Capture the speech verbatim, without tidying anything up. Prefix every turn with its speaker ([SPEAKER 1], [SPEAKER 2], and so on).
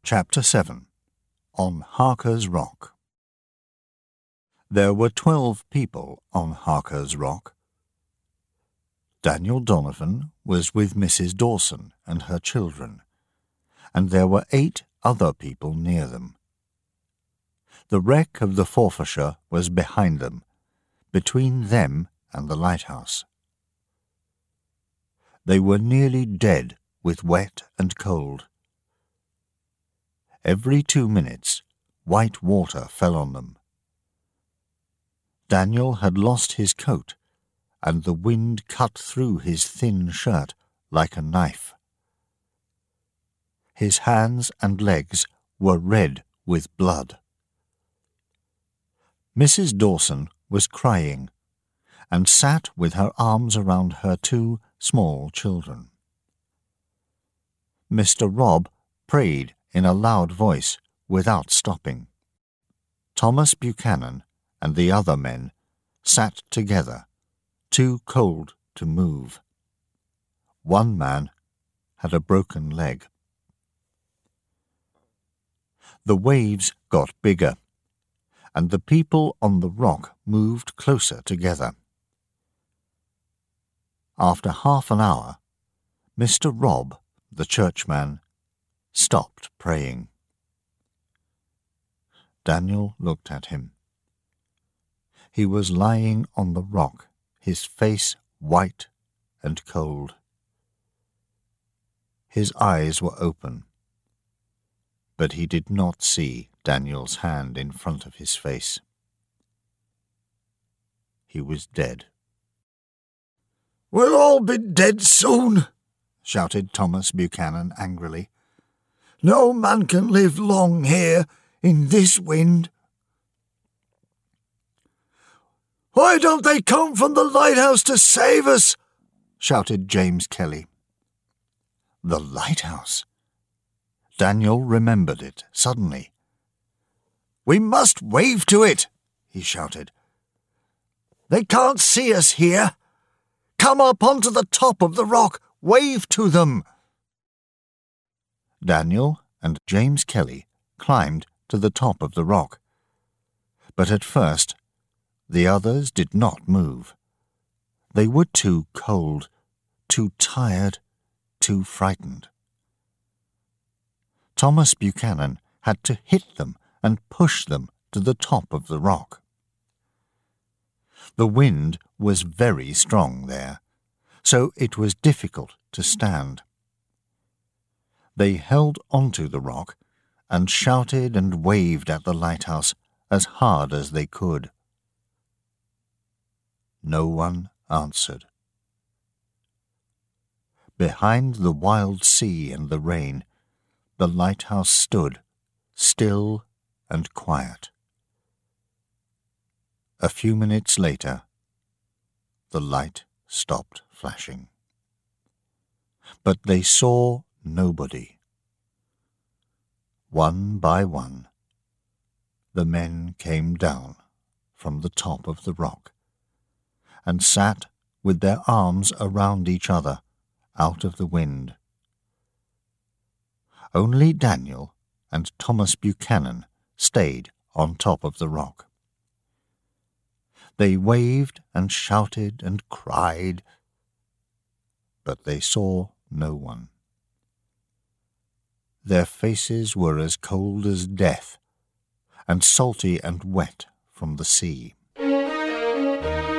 [SPEAKER 1] Chapter seven. On Harker's Rock. There were twelve people on Harker's Rock. Daniel Donovan was with Missus Dawson and her children, and there were eight other people near them. The wreck of the Forfarshire was behind them, between them and the lighthouse. They were nearly dead with wet and cold. Every two minutes, white water fell on them. Daniel had lost his coat, and the wind cut through his thin shirt like a knife. His hands and legs were red with blood. Missus Dawson was crying, and sat with her arms around her two small children. Mister Robb prayed in a loud voice without stopping. Thomas Buchanan and the other men sat together, too cold to move. One man had a broken leg. The waves got bigger, and the people on the rock moved closer together. After half an hour, Mister Robb, the churchman, stopped praying. Daniel looked at him. He was lying on the rock, his face white and cold. His eyes were open, but he did not see Daniel's hand in front of his face. He was dead.
[SPEAKER 2] "We'll all be dead soon,"
[SPEAKER 1] shouted Thomas Buchanan angrily.
[SPEAKER 2] "No man can live long here in this wind." "Why don't they come from the lighthouse to save us?"
[SPEAKER 1] shouted James Kelly. The lighthouse! Daniel remembered it suddenly.
[SPEAKER 2] "We must wave to it," he shouted. "They can't see us here. Come up onto the top of the rock. Wave to them."
[SPEAKER 1] Daniel and James Kelly climbed to the top of the rock. But at first, the others did not move. They were too cold, too tired, too frightened. Thomas Buchanan had to hit them and push them to the top of the rock. The wind was very strong there, so it was difficult to stand. They held onto the rock and shouted and waved at the lighthouse as hard as they could. No one answered. Behind the wild sea and the rain, the lighthouse stood, still and quiet. A few minutes later, the light stopped flashing. But they saw nobody. One by one, the men came down from the top of the rock and sat with their arms around each other out of the wind. Only Daniel and Thomas Buchanan stayed on top of the rock. They waved and shouted and cried, but they saw no one. Their faces were as cold as death, and salty and wet from the sea.